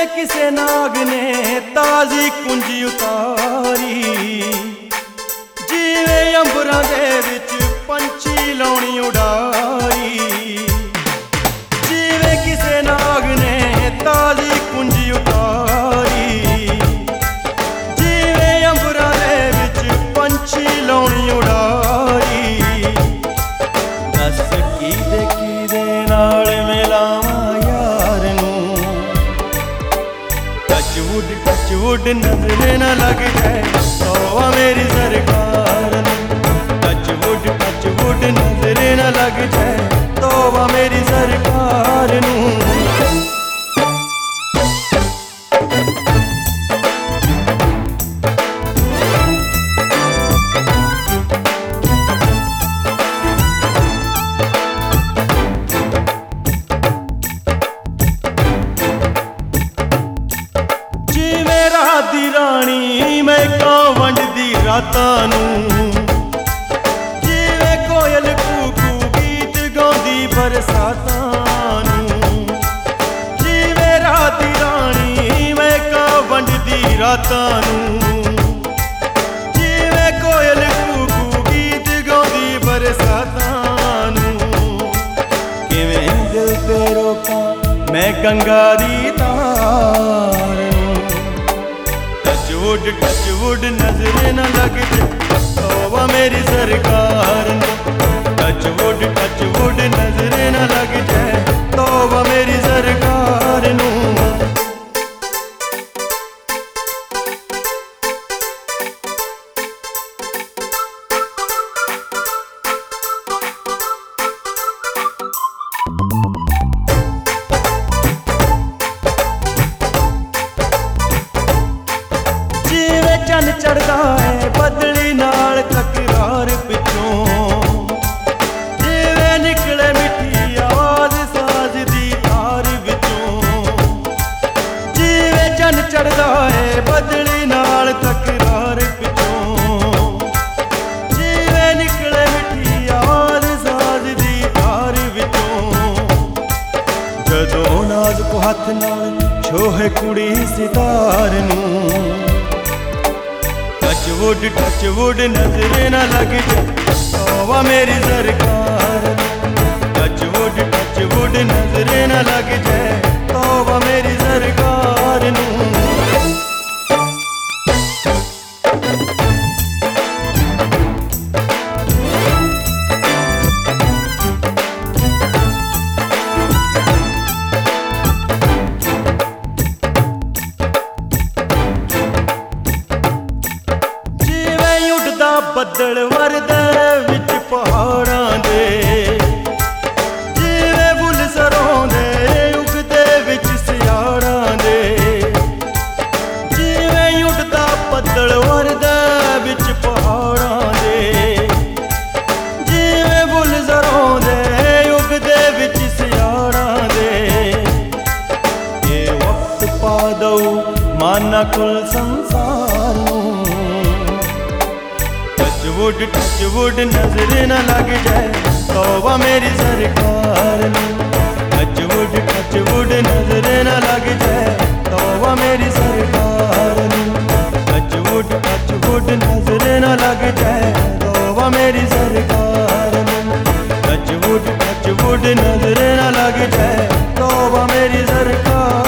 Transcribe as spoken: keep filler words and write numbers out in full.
जिवें किसे नाग ने ताजी कुंजी उतारी, जिवें अंबरां दे विच पंछी लाउणी उडारी। जिवें किसे नाग ने ताजी कुंजी उतारी, जिवें अंबरां दे विच पंछी लाउणी उडारी। दस कीदे कीदे नाल मिलावां यार नूं, टचवुड टचवुड नजरे न लग जाए तौबा मेरी सरकार नूं। टचवुड टचवुड नजरे न लग जाए तौबा मेरी सरकार नूं। दी रानी मैं कां वंडदी रातां नूं, जिवें कोयल कूकू गीत गाउंदी बरसातां नूं। जिवें रात दी रानी मैं कां वंडदी रातां नूं, जिवें कोयल कूकू गीत गाउंदी बरसातां नूं। किवें दिल ते रोकां मैं गंगा दी धार नूं। टचवुड टचवुड नजरे न लग जाए तौबा मेरी सरकार नूं। टचवुड टचवुड नजरे न लग जाए तौबा मेरी सरकार नूं। चन चढ़दा है बदली नाल तकरार पिछों, जिवें निकले मिठी आवाज साज दी तार विचों। जिवें चन चढ़दा है बदली नाल तकरार पिछों, जिवें निकले मिठी आवाज साज दी तार विचों। जदों नाजुक हथ नाल छोहे कुड़ी सितार नूं। टचवुड टचवुड नजरे न लग जाए तौबा मेरी सरकार नूं। टचवुड टचवुड नजरे न लग जाए तौबा मेरी सरकार नूं। ਬੱਦਲ ਵਰਦੇ ਵਿੱਚ ਪਹਾੜਾਂ ਦੇ, ਜਿਵੇਂ ਫੁੱਲ ਸਰੋਂ ਦੇ ਉਗਦੇ ਵਿੱਚ ਸਿਆੜਾਂ ਦੇ। ਜਿਵੇਂ ਉੱਡਦਾ ਬੱਦਲ ਵਰਦੇ ਵਿੱਚ ਪਹਾੜਾਂ ਦੇ, ਜਿਵੇਂ ਫੁੱਲ ਸਰੋਂ ਦੇ ਉਗਦੇ ਵਿੱਚ ਸਿਆੜਾਂ ਦੇ। ਇਹ ਵਕਤ ਪਾ ਦਊ ਮਾਨਾ ਕੁਲ ਸੰਸਾਰ ਨੂੰ। टचवुड टचवुड नजरे न लग जाए तौबा मेरी सरकार नूं। टचवुड टचवुड नजरे न लग जाए तौबा मेरी सरकार नूं। टचवुड टचवुड नजरे न लग जाए तौबा मेरी सरकार नूं। टचवुड टचवुड नजरे न लग जाए तौबा मेरी सरकार।